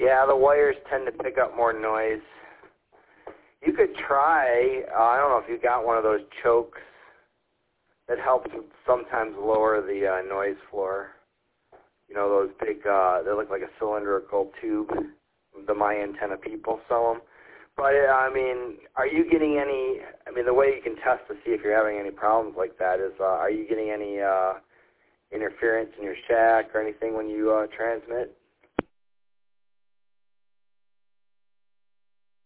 Yeah, the wires tend to pick up more noise. You could try, I don't know if you got one of those chokes that helps sometimes lower the noise floor. You know, those big, they look like a cylindrical tube. The My Antenna people sell them. But, I mean, are you getting any, I mean, the way you can test to see if you're having any problems like that is, are you getting any interference in your shack or anything when you transmit?